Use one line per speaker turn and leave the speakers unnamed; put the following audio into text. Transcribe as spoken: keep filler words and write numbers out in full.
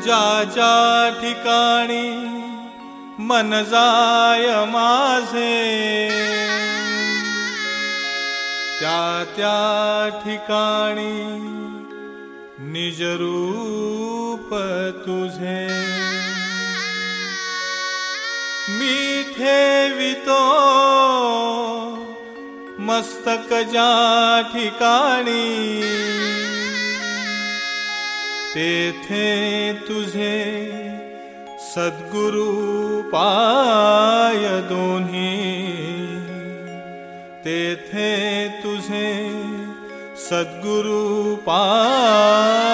ज्या ज्या ठिकाणी मन जाय माझे, त्या त्या ठिकाणी निज रूप तुझे मी ठेवितो। मस्तक ज्या ठिकाणी तेथे तुझे सद्गुरु पाय दोन्ही, तेथे तुझे सद्गुरु पाय